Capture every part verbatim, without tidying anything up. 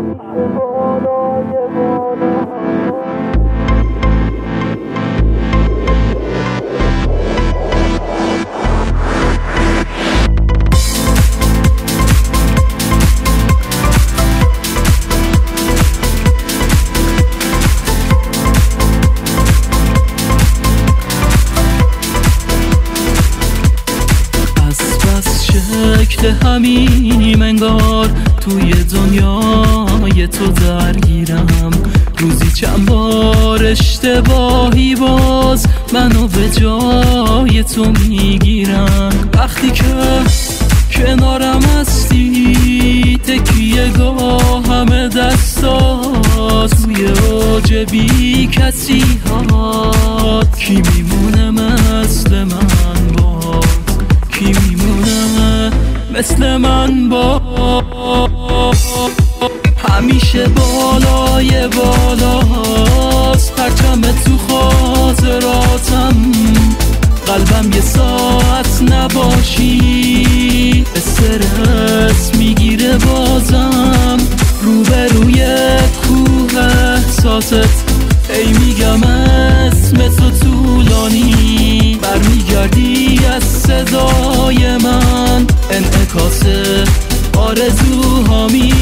همینیم انگار توی دنیای تو درگیرم، روزی چند بار اشتباهی باز منو به جای تو میگیرم. وقتی که کنارم هستی تکیه گاه همه دستات، توی اوج بی کسی هات کی میمونه مثل من باز، کی میمونه مثل من با همیشه بالای بالاست پرچم تو خاطراتم، قلبم یه ساعت نباشی استرس میگیره بازم، روبروی کوه احساست ای میگم اسم تو طولانی، برمیگردی از صدای من انعکاس آرزوهامی.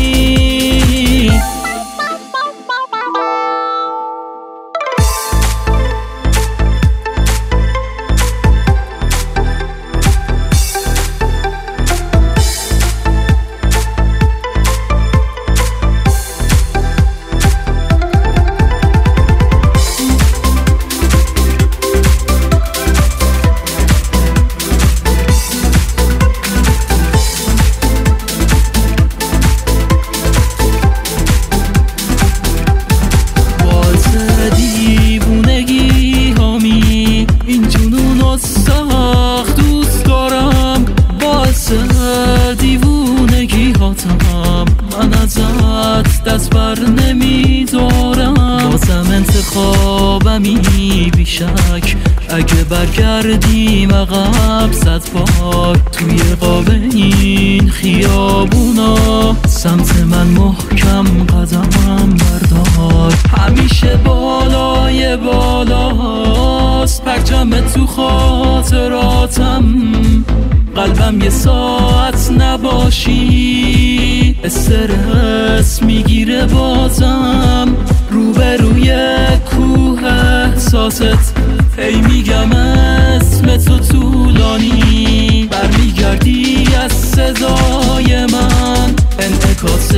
دیوونگی هاتم من ازت دست بر نمیدارم، بازم انتخابمی بیشک اگه برگردیم عقب صد بار توی قاب این خیابونا، سمت من محکم قدمم بردار، همیشه بالای بالاست پرچم تو خاطراتم، قلبم یه ساعت نباشی استرس میگیره بازم، روبروی کوه احساست ای میگم اسم تو طولانی، برمیگردی از صدای من انعکاس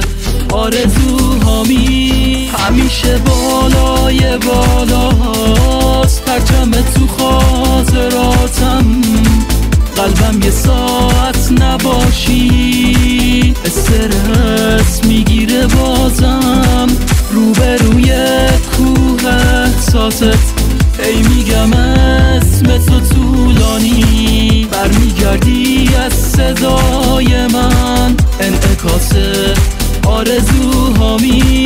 آرزوهامی، همیشه بالای بالاست پرچم تو خاطراتم، قلبم یه ساعت نباشی استرس میگیره بازم، روبروی کوه احساست ای میگم اسم تو طولانی، برمیگردی از صدای من انعکاس آرزوهامی.